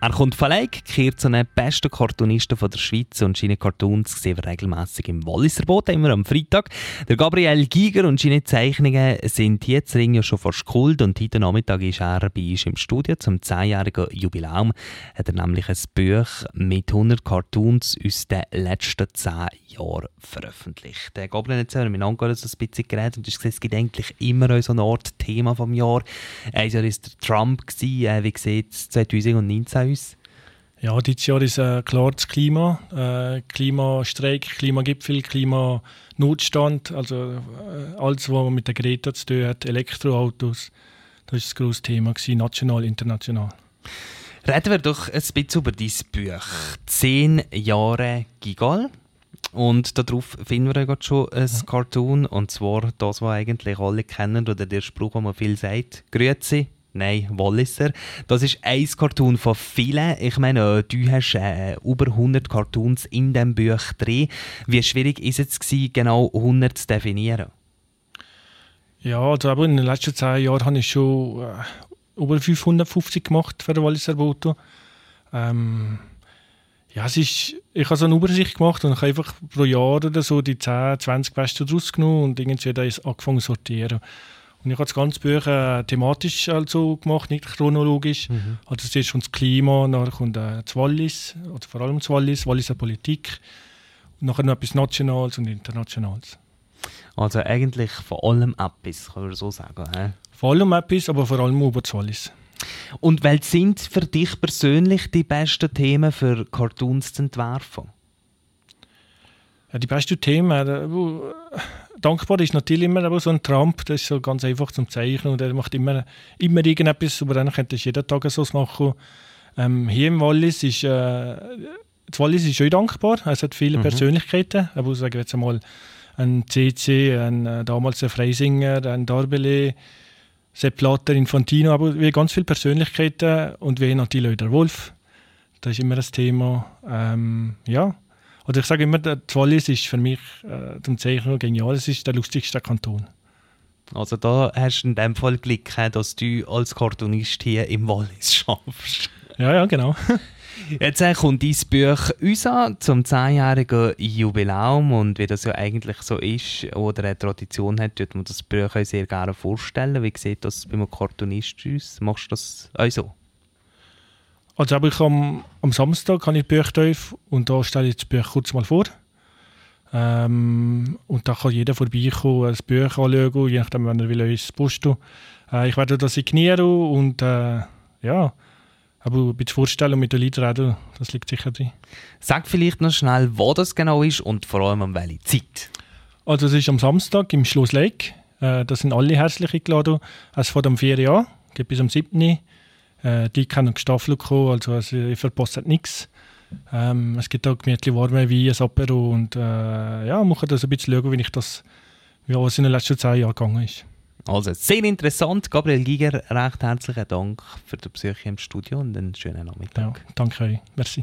Er kommt von Leik, gehört zu den besten Cartoonisten der Schweiz und seine Cartoons sehen wir regelmässig im Walliser Boot, immer am Freitag. Der Gabriel Giger und seine Zeichnungen sind jetzt ja schon fast Kult und heute Nachmittag ist er bei uns im Studio. Zum 10-jährigen Jubiläum hat er nämlich ein Buch mit 100 Cartoons aus den letzten 10 Jahren veröffentlicht. Der Gabriel hat selber miteinander so ein bisschen geredet und es gibt eigentlich immer so eine Art Thema vom Jahr. Ein Jahr war der Trump. Wie sieht es 2019 aus? Ja, dieses Jahr ist klar das Klima. Klimastreik, Klimagipfel, Klimanotstand. Also alles, was mit der Greta zu tun hat, Elektroautos. Das war das grosse Thema, national, international. Reden wir doch ein bisschen über dein Buch. 10 Jahre Gigal. Und darauf finden wir gerade schon ein Cartoon. Und zwar das, was eigentlich alle kennen, oder der Spruch, den man viel sagt. Grüezi. Nein, Walliser. Das ist ein Cartoon von vielen. Ich meine, du hast über 100 Cartoons in diesem Buch drin. Wie schwierig ist es gewesen, genau 100 zu definieren? Ja, also in den letzten 10 Jahren habe ich schon über 550 gemacht für den Walliser Boto. Ja, ich habe so eine Übersicht gemacht und ich habe einfach pro Jahr oder so die 10, 20 Besten daraus genommen und irgendwie da angefangen zu sortieren. Und ich habe das ganze Buch thematisch also gemacht, nicht chronologisch. Also zuerst kommt das Klima, dann kommt das Wallis, oder vor allem das Walliser Politik. Und nachher noch etwas Nationales und Internationales. Also eigentlich vor allem etwas, kann man so sagen. He? Vor allem etwas, aber vor allem über das Wallis. Und welche sind für dich persönlich die besten Themen für Cartoons zu entwerfen? Ja, die besten Themen, dankbar ist natürlich immer so ein Trump, das ist so ganz einfach zum Zeichnen und er macht immer irgendetwas, aber dann könnte ich jeden Tag so machen. Hier im Wallis ist, das Wallis ist schon dankbar, es hat viele Persönlichkeiten, aber sagen wir jetzt einmal ein CC, damals ein Freisinger, ein Darbele, Sepp Blatter, Infantino, aber wir haben ganz viele Persönlichkeiten und wir haben natürlich der Wolf, das ist immer das Thema, ja. Oder ich sage immer, das Wallis ist für mich zum Zeichnen genial. Es ist der lustigste Kanton. Also da hast du in dem Fall Glück, dass du als Cartoonist hier im Wallis schaffst. Ja, genau. Jetzt kommt dein Buch uns an, zum 10-jährigen Jubiläum. Und wie das ja eigentlich so ist oder eine Tradition hat, würde man das Buch auch sehr gerne vorstellen. Wie sieht das bei einem Cartoonist aus? Machst du das auch so? Also aber am Samstag habe ich Buchtreff und da stelle ich das Buch kurz mal vor. Und da kann jeder vorbeikommen, das Buch anschauen, je nachdem, wenn er will, ins Posto. Ich werde das signieren und ja, aber ein bisschen vorstellen mit den Liedern, das liegt sicher drin. Sag vielleicht noch schnell, wo das genau ist und vor allem um welche Zeit. Also es ist am Samstag im Schloss Leik. Da sind alle herzlich eingeladen. Es fängt am 4 Uhr an, geht bis am 7 Uhr. Die können gestaffelt kommen, also ich verpasse nichts. Es gibt auch gemütlich warme Wein, ein Apero und ja, man kann das ein bisschen schauen, wie es in den letzten 10 Jahren gegangen ist. Also sehr interessant. Gabriel Giger, recht herzlichen Dank für den Besuch im Studio und einen schönen Nachmittag. Ja, danke euch. Merci.